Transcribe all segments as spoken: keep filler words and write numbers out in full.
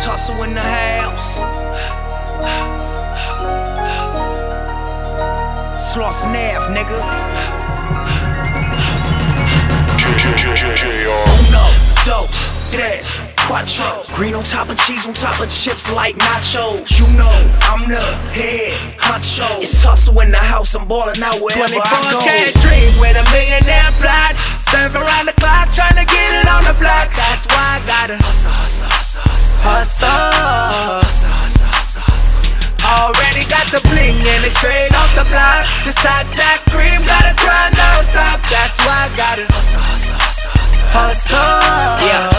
It's hustle in the house. Slauson Ave, nigga. Uno, dos, tres, cuatro. Green on top of cheese, on top of chips like nachos. You know I'm the head honcho. It's hustle in the house, I'm ballin' out wherever I go. twenty-four K dream with a millionaire plot. Serve around the clock, tryna get it on the block. That's why I gotta hustle, hustle, hustle, hustle, hustle, hustle, hustle, hustle, hustle. Already got the bling and it's straight off the block. Just start that cream, gotta grind non-stop. That's why I gotta hustle, hustle, hustle, hustle, hustle. Yeah.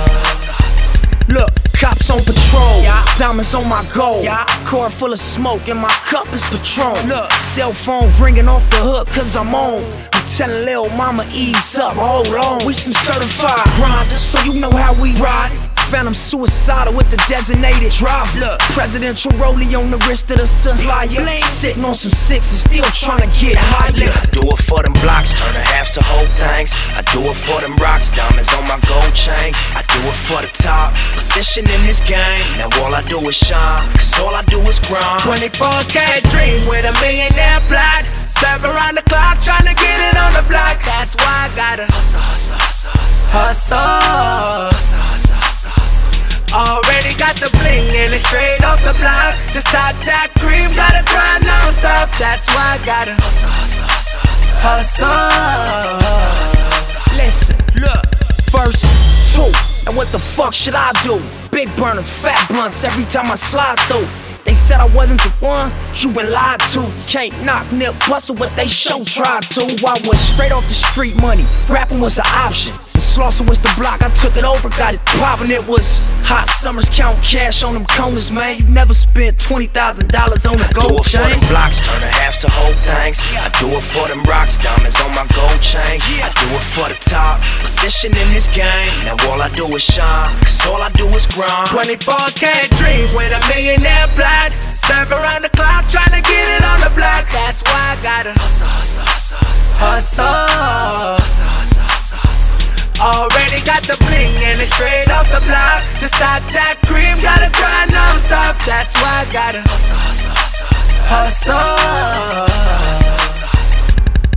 Look, cops on patrol, yeah. Diamonds on my gold, yeah. Car full of smoke and my cup is Patron. Look, cell phone ringing off the hook cause I'm on. I'm telling lil' mama ease up, hold on. We some certified grinders, so you know how we ride. Phantom suicidal with the designated drive. Look, presidential rollie on the wrist of the supplier. Sitting on some sixes, still trying to get higher. I do it for them blocks, turn the halves to whole things. I do it for them rocks, diamonds on my gold chain. I do it for the top, position in this game. Now all I do is shine, cause all I do is grind. twenty-four K dream with a millionaire plot. Serve around the clock, tryna get it on the block. That's why I gotta hustle, hustle, hustle, hustle, hustle, hustle, hustle, hustle, hustle. Already got the bling and it's straight off the block. Just start that cream, gotta grind non-stop. That's why I gotta hustle, hustle, hustle, hustle, hustle, hustle, hustle. Listen, look, verse two, and what the fuck should I do? Big burners, fat blunts every time I slide through. They said I wasn't the one, you been lied to. Can't knock, nip, bustle, but they show tried to. I was straight off the street money, rapping was an option. And Slauson was the block, I took it over, got it poppin'. It was hot summers, count cash on them corners, man. You never spent twenty thousand dollars on a gold chain. I do it for them blocks, turn the halves to whole things. I do it for them rocks, diamonds on my gold chain. I do it for the top, position in this game. Now all I do is shine, cause all I do is grind. twenty-four K dream with a millionaire plot. Serve around the clock, tryna get it on the block. That's why I gotta hustle, hustle, hustle, hustle, hustle, hustle, hustle, hustle, hustle. Already got the bling and it's straight off the block. Just start that cream, gotta grind non-stop. That's why I gotta hustle, hustle, hustle, hustle, hustle, hustle, hustle.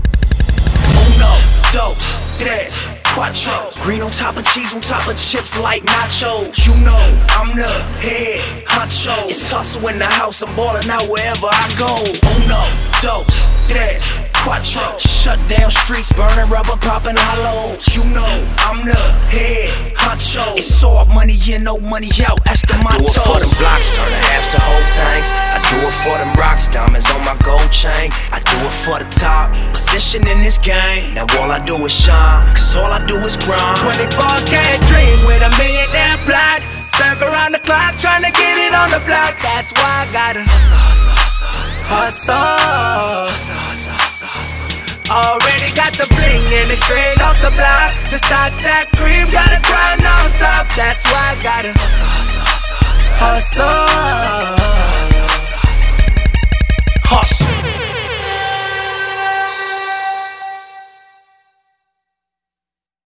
Uno, dos, tres, cuatro. Green on top of cheese, on top of chips like nachos. You know I'm the head honcho. It's hustle in the house, I'm ballin' out wherever I go. Uno, dos, tres, cuatro. Shut down streets, burning rubber, popping hollows. You know I'm the head honcho. It's all money in, no money out, that's the motto. I do it for them blocks, turn the halves to whole things. I do it for them rocks, diamonds on my gold chain. I do it for the top, position in this game. Now all I do is shine, cause all I do is grind. twenty-four K dream with a millionaire plot. Serve around the clock, tryna get it on the block. That's why I gotta hustle, hustle, hustle, hustle, hustle, hustle, hustle, hustle. Already got the bling and it's straight off the block. Just start that cream, gotta grind non-stop. That's why I gotta hustle, hustle, hustle, hustle, hustle.